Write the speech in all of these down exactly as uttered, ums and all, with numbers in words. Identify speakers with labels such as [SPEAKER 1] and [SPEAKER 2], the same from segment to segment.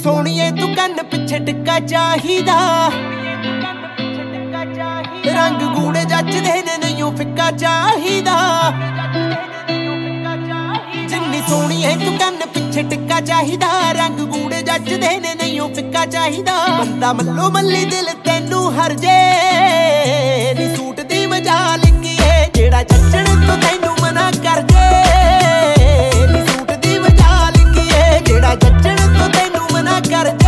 [SPEAKER 1] सोहणीए तू कन्न पिछे टिक्का चाहिदा, रंग गूड़े जचदे ने नहियों फिक्का चाहिदा। जिन्नी सोहणीए तू कन्न पिछे टिक्का चाहिदा, रंग गूड़े जचदे ने नहियों फिक्का चाहिदा। बंदा मल्लो मल्ली दिल तैनू हर जे नी सूट दी मजाल की है जेड़ा जचण तो तैनू मना कर जे। नी सूट दी मजाल की है जेड़ा जचण तो तैनू मना कर जे।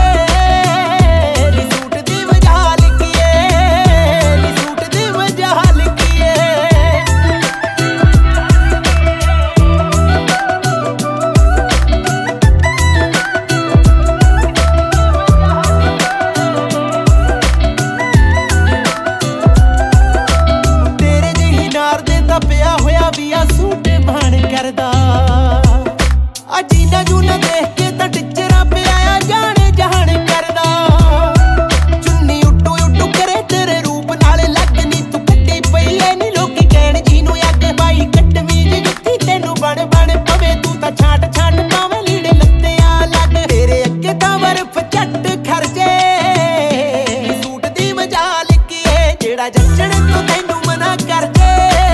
[SPEAKER 1] पिया होया भी आ सूट मान करदा, आ जीना जूना देख के तां टिचरा पिया जाने जहान करदा। चुन्नी उड्डू उड्डू करे तेरे रूप नाल लगनी तू कट्टी पई ऐ नी लोकी कहण जीनू अग बाई कटवी जी जुत्ती तैनू बण बण पवे तू तां छाट छाट पावे लीड़े लत्तियां लग तेरे अगे तां बर्फ झट खरजे। सूट दी मजाल की है जेड़ा जचण तो तैनू मना कर जे।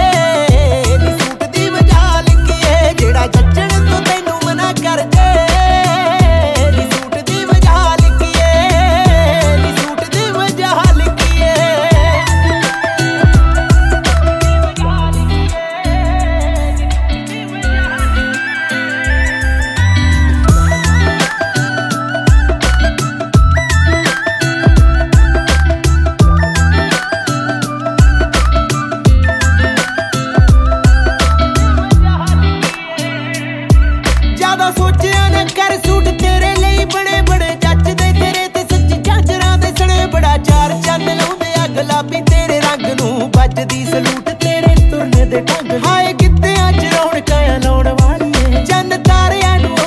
[SPEAKER 1] जचण तो तैनू मना कर जे। नी सूट दी मजाल की है, नी सूट दी मजाल की है। ज्यादा सोचिया ना कर सूट तेरे लिए बड़े बड़े जचदे तेरे ते सच्ची झांजरां दे सने बड़ा चार चंद लाउंदे आ गुलाबी तेरे रंग नूं बजदी सलूट तेरे तुरने दे ढंग। हाय कित्ते अज रौणकां लाउण वाली चंद तारियां नूं